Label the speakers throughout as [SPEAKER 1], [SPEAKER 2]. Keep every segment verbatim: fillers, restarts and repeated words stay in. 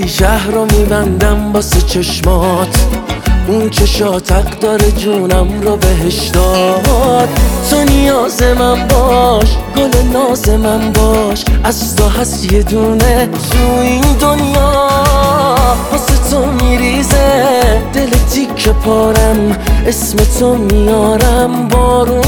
[SPEAKER 1] ولی شهر رو میبندم واسه چشمات. اون چشات حق داره جونم رو بهش داد. تو نیاز من باش، گل ناز من باش، از تو هست یه دونه تو این دنیا. واسه تو میریزه دل تیک پارم، اسم تو میارم بارون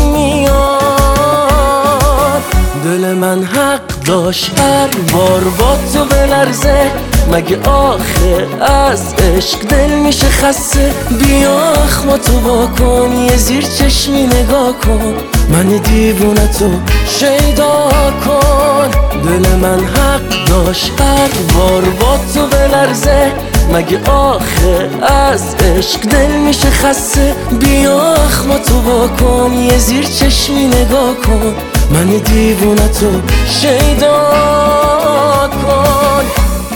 [SPEAKER 1] میاد. دل من حق داشت هر بار با تو بلرزه، مگه آخه از عشق دل میشه خسته؟ بیا اخماتو با کن، یه زیر چشمی نگاه کن، من دیوونه تو شیدا کن. دل من حق داشت هر بار با تو بلرزه، مگه آخه از عشق دل میشه خسته؟ بیا اخماتو با کن، یه زیر چشمی نگاه کن، من دیوونه تو شیدا کن.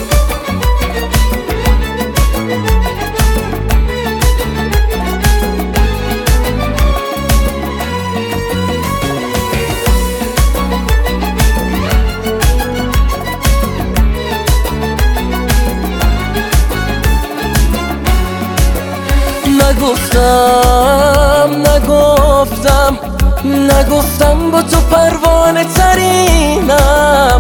[SPEAKER 1] نگفتم نگفتم نگفتم با تو پروانه ترینم.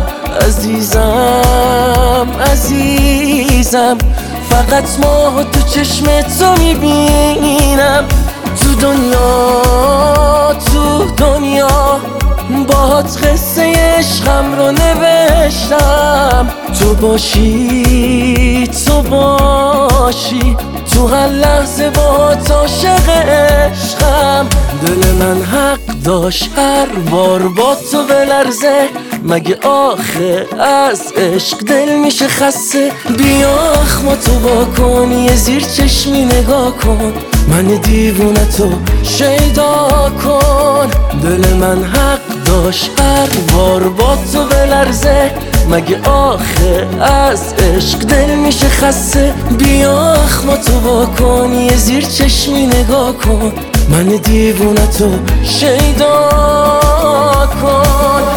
[SPEAKER 1] عزیزم عزیزم فقط ماه تو چشم تو میبینم. تو دنیا تو دنیا باهات قصه عشقم رو نوشتم. تو باشی تو باشی تو هر لحظه باهات عاشق عشقم. دل من حق داشت هر بار با تو بلرزه، مگه آخه از عشق دل میشه خسته؟ بیا اخماتو با کن، یه زیر چشمی نگاه کن، من دیوونه تو شیدا کن. دل من حق داشت هر بار با تو بلرزه، مگه آخه از عشق دل میشه خسته؟ بیا اخماتو با کن، یه زیر چشمی نگاه کن، من دیوونه تو شیدا کن.